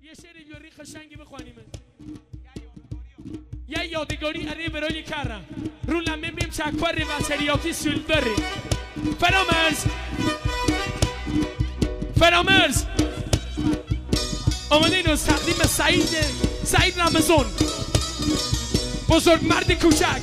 یه شعری بیاری قشنگی بخوانیم. یه یادگاری اری برای کارم رو لمه بیم چکوری و سریاکی سولدری فرامرز آمده اینو تقدیم سعید رمضان بزرگ مرد کوچک.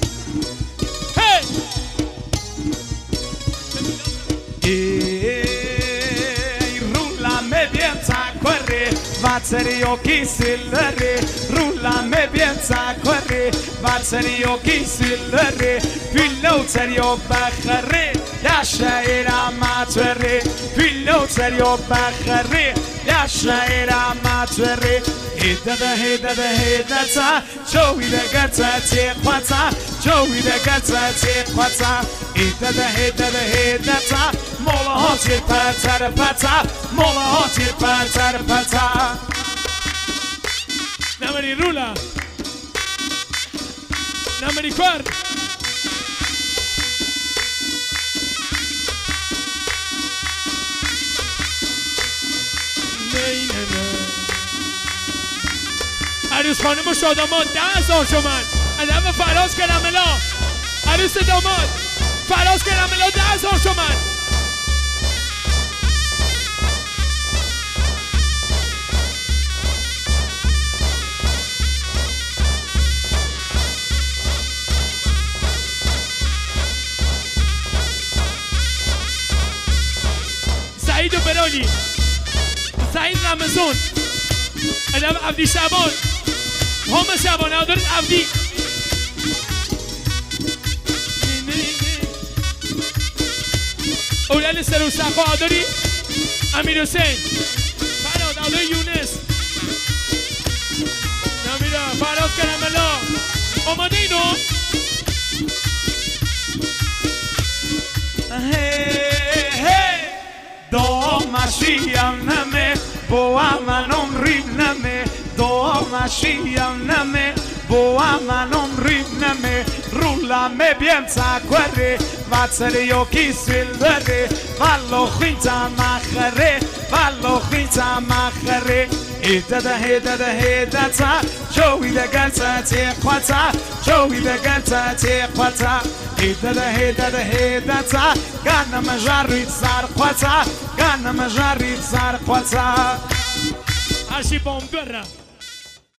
Vatserioki silleri Rulla me bienza corri Vatserioki silleri Pillo serio bakhri Ya shair amatri Pillo serio bakhri Ya shair amatri Hida ta Joey the gata tiqwata Joey the gata tiqwata Hida ta Mola hotir pata Mola hotir pata نمری رولا نمری کار عروس خانم و شاداماد 10,000 تومن عدم فراز کرملا عروس داماد فراز کرملا 10,000 تومن سعید و برالی سعید رمضان ادب عبدی شعبان هم شعبان ادارت عبدی اولاد سرو صفا اداری امیر حسین فراد اداری یونس نمیرا فراد کرملا آماده اینو ماشیم نمه با من عمری نمه دو ماشیم نمه با من عمری نمه رولمه بیم تکوره و تریوکی سیلدره والو خیتا مخره والو خیتا مخره هیده تا جوی دگر تا تیقوتا جوی دگر تا تیقوتا هیده تا گانه مجارید زرقوتا گانه مجارید زرقوتا هرشی بامبره